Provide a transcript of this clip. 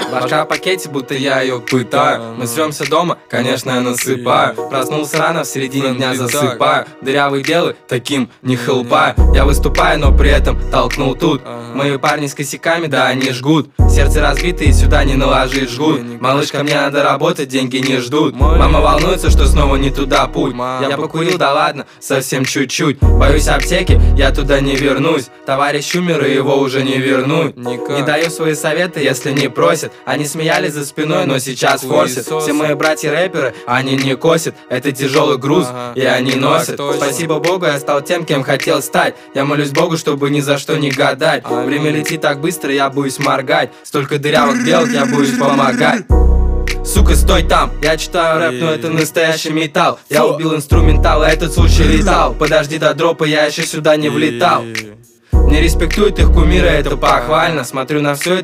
Башка в пакете, будто я ее пытаю. Мы срёмся дома, конечно, я насыпаю. Проснулся рано, в середине дня засыпаю. Дырявый белый, таким не хелпаю. Я выступаю, но при этом толкнул тут. Мои парни с косяками, да они жгут. Сердце разбитое, сюда не наложить жгут. Малышка, мне надо работать, деньги не ждут. Мама волнуется, что снова не туда путь. Я покурил, да ладно, совсем чуть-чуть. Боюсь аптеки, я туда не вернусь. Товарищ умер, и его уже не вернуть. Не даю свои советы, если не просят. Они смеялись за спиной, но сейчас форсят. Все мои братья-рэперы, они не косят. Это тяжелый груз, и они носят. Спасибо Богу, я стал тем, кем хотел стать. Я молюсь Богу, чтобы ни за что не гадать. Время летит так быстро, я боюсь моргать. Столько дырявок делать, я боюсь помогать. Сука, стой там, я читаю рэп, но это настоящий металл. Я убил инструментал, а этот случай летал. Подожди до дропа, я еще сюда не влетал. Не респектуют их кумиры, это похвально. Смотрю на все